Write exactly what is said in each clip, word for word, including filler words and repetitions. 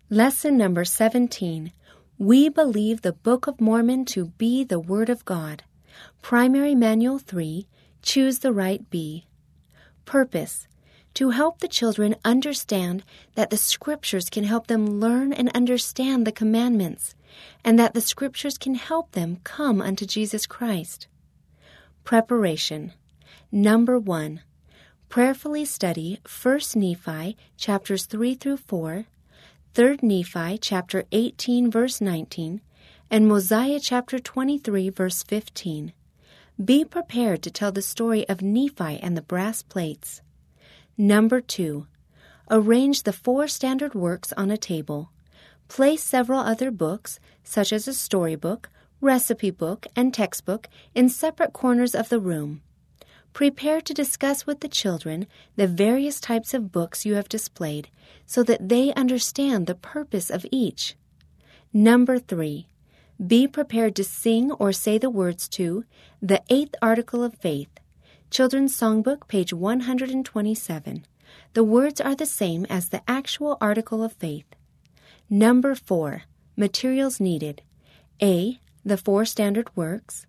Lesson number seventeen. We believe the Book of Mormon to be the Word of God. Primary Manual three, Choose the Right B. Purpose: to help the children understand that the Scriptures can help them learn and understand the commandments, and that the Scriptures can help them come unto Jesus Christ. Preparation. Number one. Prayerfully study First Nephi chapters three through four, Third Nephi chapter eighteen verse nineteen, and Mosiah chapter twenty-three verse fifteen. Be prepared to tell the story of Nephi and the brass plates. Number two. Arrange the four standard works on a table. Place several other books, such as a storybook, recipe book, and textbook, in separate corners of the room. Prepare to discuss with the children the various types of books you have displayed so that they understand the purpose of each. Number three. Be prepared to sing or say the words to the Eighth Article of Faith. Children's Songbook, page one hundred twenty-seven. The words are the same as the actual Article of Faith. Number four. Materials needed. A. The four standard works.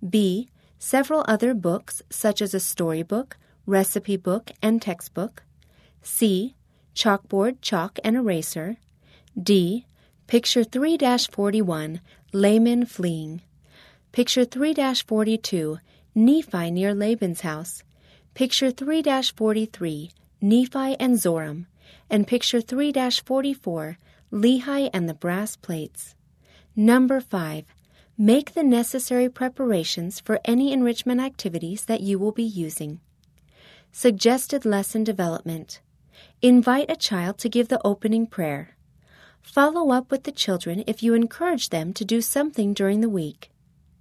B. Several other books, such as a storybook, recipe book, and textbook. C. Chalkboard, chalk, and eraser. D. Picture three forty-one, Laman fleeing. Picture three forty-two, Nephi near Laban's house. Picture three forty-three, Nephi and Zoram. And picture three forty-four, Lehi and the brass plates. Number five. Make the necessary preparations for any enrichment activities that you will be using. Suggested lesson development. Invite a child to give the opening prayer. Follow up with the children if you encourage them to do something during the week.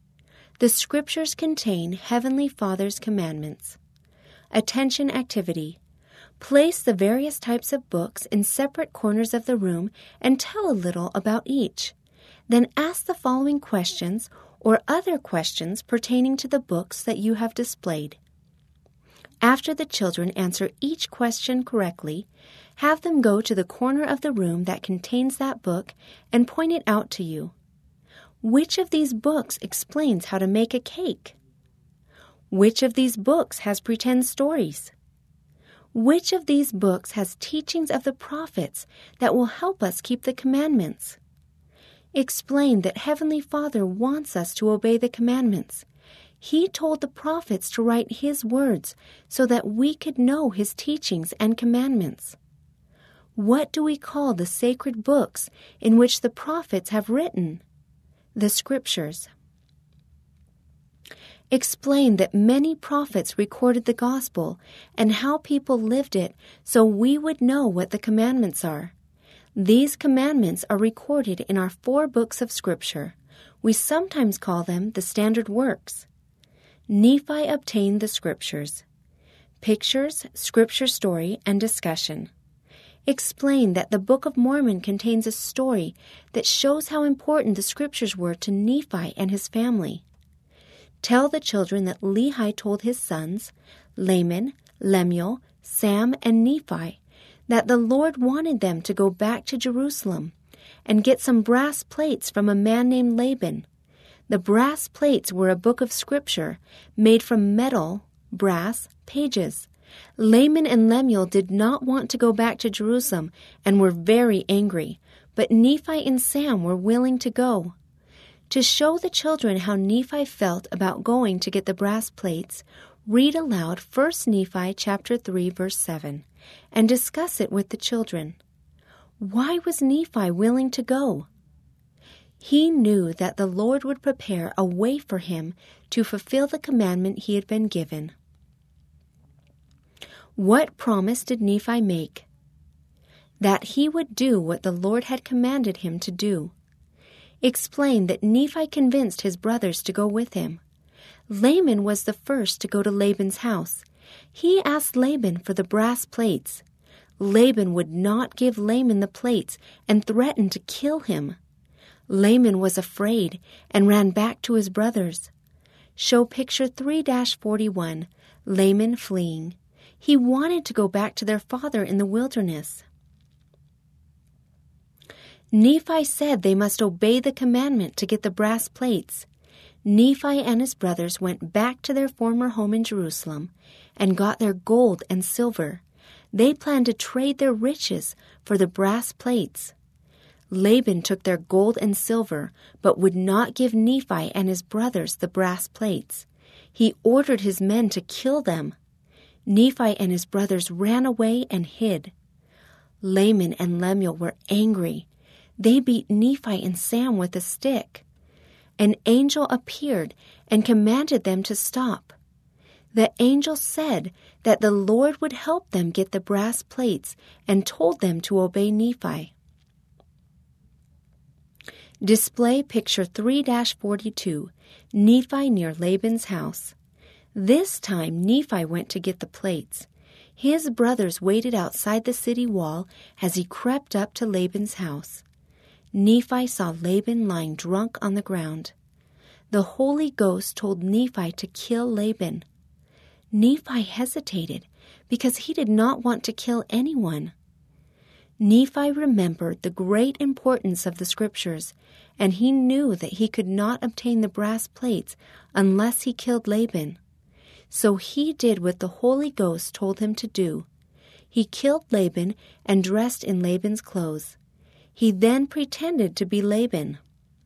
The Scriptures contain Heavenly Father's commandments. Attention activity. Place the various types of books in separate corners of the room and tell a little about each. Then ask the following questions or other questions pertaining to the books that you have displayed. After the children answer each question correctly, have them go to the corner of the room that contains that book and point it out to you. Which of these books explains how to make a cake? Which of these books has pretend stories? Which of these books has teachings of the prophets that will help us keep the commandments? Explain that Heavenly Father wants us to obey the commandments. He told the prophets to write His words so that we could know His teachings and commandments. What do we call the sacred books in which the prophets have written? The Scriptures. Explain that many prophets recorded the gospel and how people lived it so we would know what the commandments are. These commandments are recorded in our four books of Scripture. We sometimes call them the standard works. Nephi obtained the Scriptures. Pictures, Scripture story, and discussion. Explain that the Book of Mormon contains a story that shows how important the Scriptures were to Nephi and his family. Tell the children that Lehi told his sons, Laman, Lemuel, Sam, and Nephi, that the Lord wanted them to go back to Jerusalem and get some brass plates from a man named Laban. The brass plates were a book of Scripture made from metal, brass, pages. Laman and Lemuel did not want to go back to Jerusalem and were very angry, but Nephi and Sam were willing to go. To show the children how Nephi felt about going to get the brass plates, read aloud First Nephi chapter three verse seven and discuss it with the children. Why was Nephi willing to go? He knew that the Lord would prepare a way for him to fulfill the commandment he had been given. What promise did Nephi make? That he would do what the Lord had commanded him to do. Explain that Nephi convinced his brothers to go with him. Laman was the first to go to Laban's house. He asked Laban for the brass plates. Laban would not give Laman the plates and threatened to kill him. Laman was afraid and ran back to his brothers. Show picture three forty-one, Laman fleeing. He wanted to go back to their father in the wilderness. Nephi said they must obey the commandment to get the brass plates. Nephi and his brothers went back to their former home in Jerusalem and got their gold and silver. They planned to trade their riches for the brass plates. Laban took their gold and silver, but would not give Nephi and his brothers the brass plates. He ordered his men to kill them. Nephi and his brothers ran away and hid. Laman and Lemuel were angry. They beat Nephi and Sam with a stick. An angel appeared and commanded them to stop. The angel said that the Lord would help them get the brass plates and told them to obey Nephi. Display picture three forty-two, Nephi near Laban's house. This time Nephi went to get the plates. His brothers waited outside the city wall as he crept up to Laban's house. Nephi saw Laban lying drunk on the ground. The Holy Ghost told Nephi to kill Laban. Nephi hesitated because he did not want to kill anyone. Nephi remembered the great importance of the Scriptures, and he knew that he could not obtain the brass plates unless he killed Laban. So he did what the Holy Ghost told him to do. He killed Laban and dressed in Laban's clothes. He then pretended to be Laban.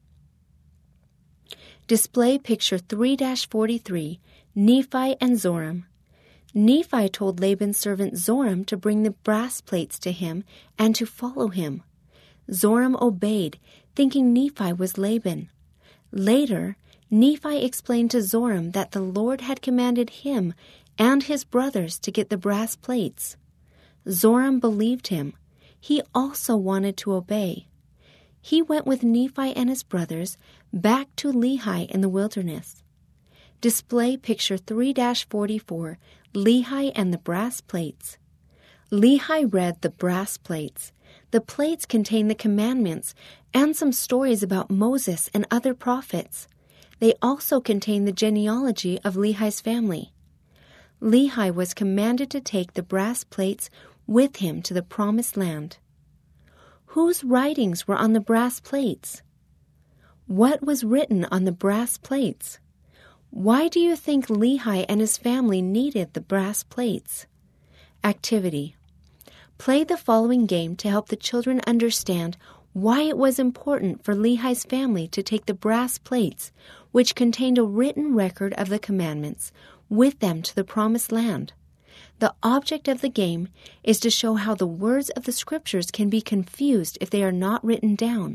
Display picture three forty-three, Nephi and Zoram. Nephi told Laban's servant Zoram to bring the brass plates to him and to follow him. Zoram obeyed, thinking Nephi was Laban. Later, Nephi explained to Zoram that the Lord had commanded him and his brothers to get the brass plates. Zoram believed him. He also wanted to obey. He went with Nephi and his brothers back to Lehi in the wilderness. Display picture three forty-four, Lehi and the brass plates. Lehi read the brass plates. The plates contain the commandments and some stories about Moses and other prophets. They also contain the genealogy of Lehi's family. Lehi was commanded to take the brass plates with him to the promised land. Whose writings were on the brass plates? What was written on the brass plates? Why do you think Lehi and his family needed the brass plates? Activity. Play the following game to help the children understand why it was important for Lehi's family to take the brass plates, which contained a written record of the commandments, with them to the promised land. The object of the game is to show how the words of the Scriptures can be confused if they are not written down.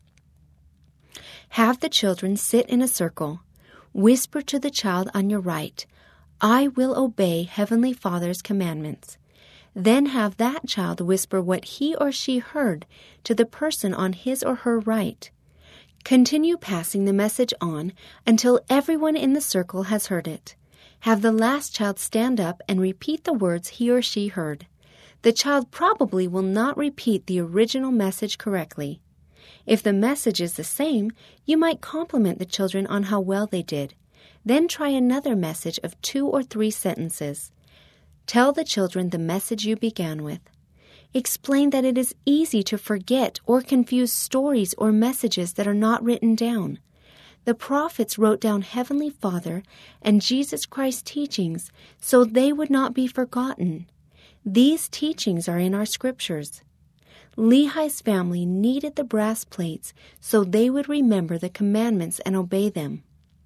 Have the children sit in a circle. Whisper to the child on your right, "I will obey Heavenly Father's commandments." Then have that child whisper what he or she heard to the person on his or her right. Continue passing the message on until everyone in the circle has heard it. Have the last child stand up and repeat the words he or she heard. The child probably will not repeat the original message correctly. If the message is the same, you might compliment the children on how well they did. Then try another message of two or three sentences. Tell the children the message you began with. Explain that it is easy to forget or confuse stories or messages that are not written down. The prophets wrote down Heavenly Father and Jesus Christ's teachings so they would not be forgotten. These teachings are in our Scriptures. Lehi's family needed the brass plates so they would remember the commandments and obey them.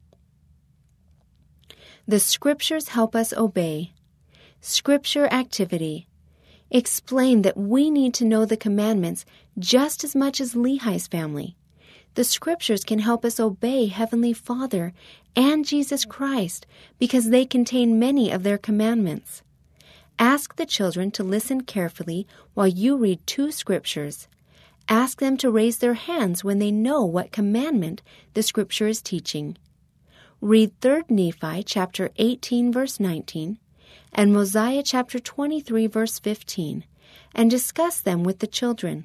The Scriptures help us obey. Scripture activity. Explain that we need to know the commandments just as much as Lehi's family. The Scriptures can help us obey Heavenly Father and Jesus Christ because they contain many of their commandments. Ask the children to listen carefully while you read two Scriptures. Ask them to raise their hands when they know what commandment the Scripture is teaching. Read Third Nephi chapter eighteen verse nineteen and Mosiah chapter twenty-three verse fifteen and discuss them with the children.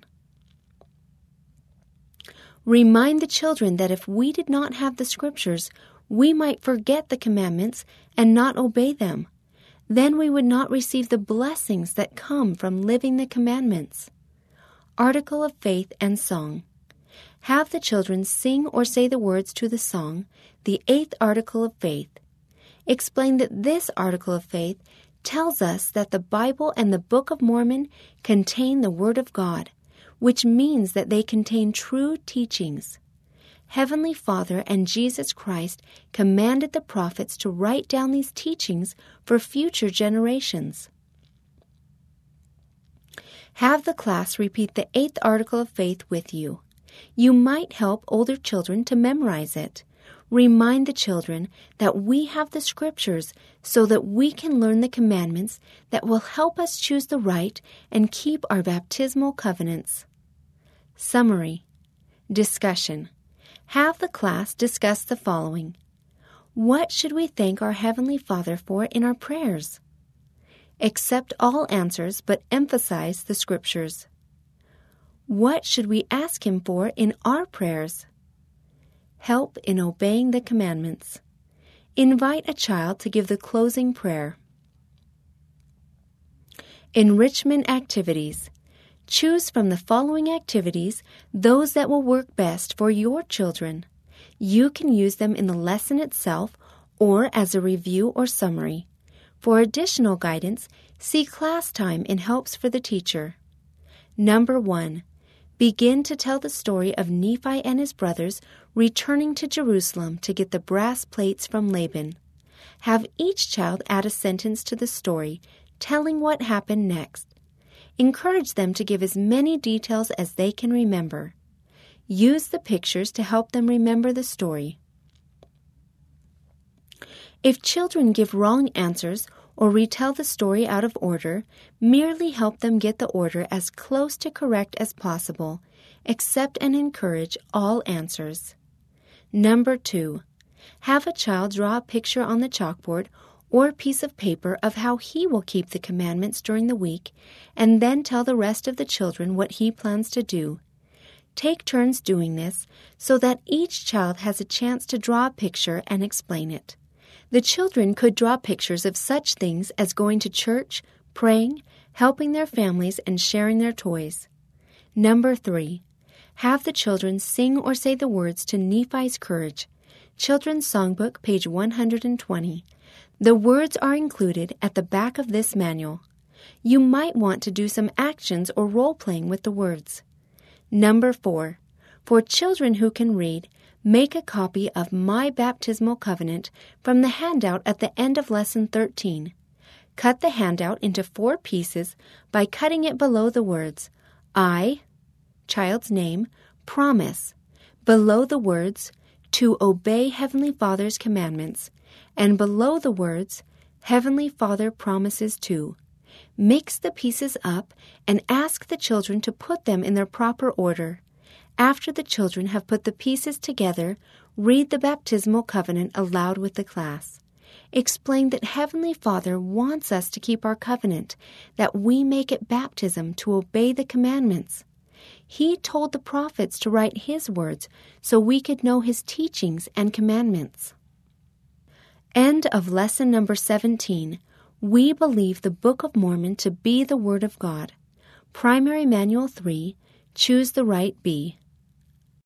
Remind the children that if we did not have the Scriptures, we might forget the commandments and not obey them. Then we would not receive the blessings that come from living the commandments. Article of Faith and Song. Have the children sing or say the words to the song, the eighth article of faith. Explain that this article of faith tells us that the Bible and the Book of Mormon contain the Word of God, which means that they contain true teachings. Heavenly Father and Jesus Christ commanded the prophets to write down these teachings for future generations. Have the class repeat the eighth article of faith with you. You might help older children to memorize it. Remind the children that we have the Scriptures so that we can learn the commandments that will help us choose the right and keep our baptismal covenants. Summary. Discussion. Have the class discuss the following. What should we thank our Heavenly Father for in our prayers? Accept all answers but emphasize the Scriptures. What should we ask Him for in our prayers? Help in obeying the commandments. Invite a child to give the closing prayer. Enrichment activities. Choose from the following activities those that will work best for your children. You can use them in the lesson itself or as a review or summary. For additional guidance, see class time in Helps for the Teacher. Number one. Begin to tell the story of Nephi and his brothers returning to Jerusalem to get the brass plates from Laban. Have each child add a sentence to the story, telling what happened next. Encourage them to give as many details as they can remember. Use the pictures to help them remember the story. If children give wrong answers or retell the story out of order, merely help them get the order as close to correct as possible. Accept and encourage all answers. Number two. Have a child draw a picture on the chalkboard or piece of paper of how he will keep the commandments during the week, and then tell the rest of the children what he plans to do. Take turns doing this so that each child has a chance to draw a picture and explain it. The children could draw pictures of such things as going to church, praying, helping their families, and sharing their toys. Number three. Have the children sing or say the words to Nephi's Courage. Children's Songbook, page one hundred twenty. The words are included at the back of this manual. You might want to do some actions or role-playing with the words. Number four. For children who can read, make a copy of My Baptismal Covenant from the handout at the end of Lesson thirteen. Cut the handout into four pieces by cutting it below the words I, child's name, promise, below the words to obey Heavenly Father's commandments, and below the words Heavenly Father promises to. Mix the pieces up and ask the children to put them in their proper order. After the children have put the pieces together, read the baptismal covenant aloud with the class. Explain that Heavenly Father wants us to keep our covenant, that we make it baptism to obey the commandments. He told the prophets to write His words so we could know His teachings and commandments. End of lesson number seventeen. We believe the Book of Mormon to be the Word of God. Primary Manual three. Choose the right B.